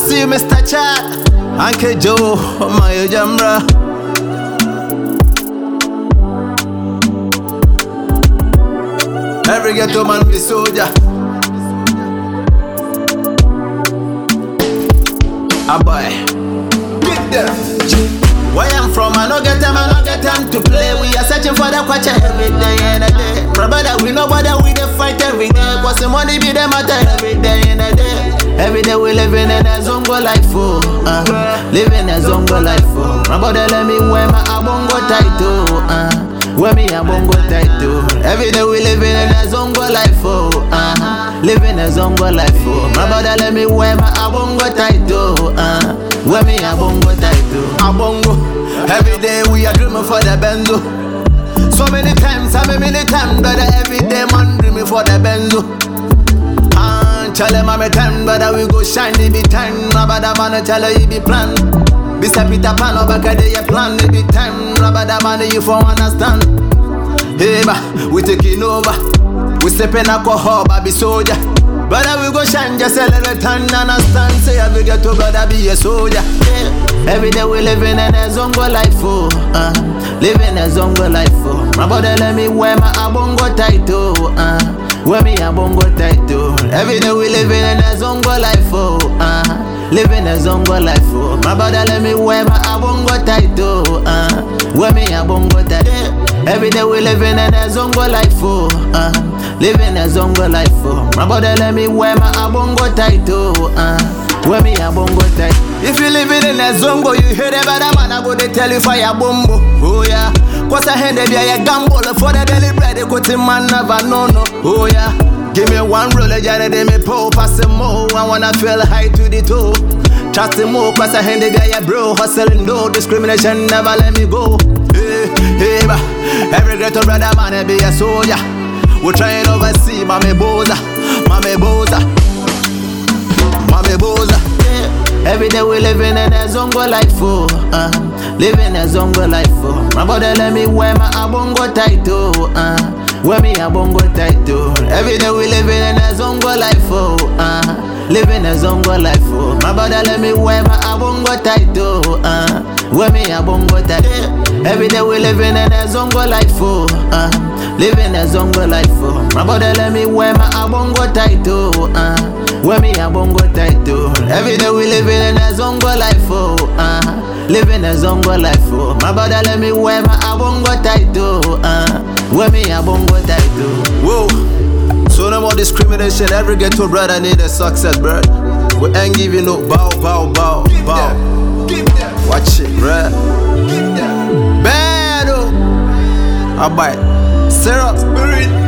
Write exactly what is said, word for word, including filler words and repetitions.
see you, Mister Chat, Uncle Joe, my Jambra. Every ghetto man be soldier. A boy, get there. Where I'm from, I no get time, I no get time to play. We are searching for the kwacha every day and a day. Brother, we know brother, we dey fight every day. Cause the money be the matter every day and a day. Every day we living in a zongo life, oh, uh, living a zongo life, oh. My brother, let me wear my abongo title, uh. Where me a bongo title. Every day we living in a zongo life, oh, uh, living a zongo life, oh. My brother let me wear my abongo title, uh, where me a bongo title. Abongo. Every day we are dreaming for the benzo. So many times, how many times, brother, every day man dreaming for the benzo. And tell him I'm a time, brother, we go shine, it be time. My brother man tell her he be plan. Mister Peter Pan over day a plan, it be time. Rubber the money you for understand. Hey, ba, we taking over. We stepping alcohol, baby soldier. Brother, we go shine, just a little time, understand. Say every get to brother be a soldier. Yeah. Every day we living in a zongo life, oh, uh, living a zongo life, oh. My brother let me wear my abongo title, uh, wear me a bongo title. Every day we living in a zongo life, oh, uh. Living a zongo life, oh. My brother let me wear my abongo title, uh, wear me a bongo title. Every day we living in a zongo life, oh, uh, living a zongo life, oh. My brother let me wear my abongo title, uh, wear me a bongo title. If you living in a zongo, you hear the better man, I go to tell you fire bombo, oh yeah. Cause I hand be a gamble for the daily bread, they go to man never no no, oh yeah. Give me one roller, yeah, they me pull, pass some more. I wanna feel high to the toe. Trust the more, cause I hand it be a bro. Hustling, no discrimination, never let me go. Hey, hey, ba. Every ghetto brother man be a soldier. We trying oversee, mame boza, mame boza, mame boza. Yeah. Every day we living in a zongo life, oh, uh, living a zongo life, oh. My brother let me wear my abongo title, uh. Wear me a bongo title. Every day we living in a zongo life, oh, uh, living a zongo life, oh. My brother let me wear my abongo title, uh, wear me a bongo title. Every day we living in a zongo life, oh, uh, living a zongo life, oh. My brother let me wear my abongo title, uh, wear me a bongo title. Every day we living in a zongo life, oh, uh, living a zongo life, oh. My brother let me wear my abongo title, uh, wear me a bongo title. Whoa. So no more discrimination. Every ghetto brother need a success, bro. We ain't giving no bow, bow, bow, bow. Watch it, bro. Bad, oh. I bite. Syrup.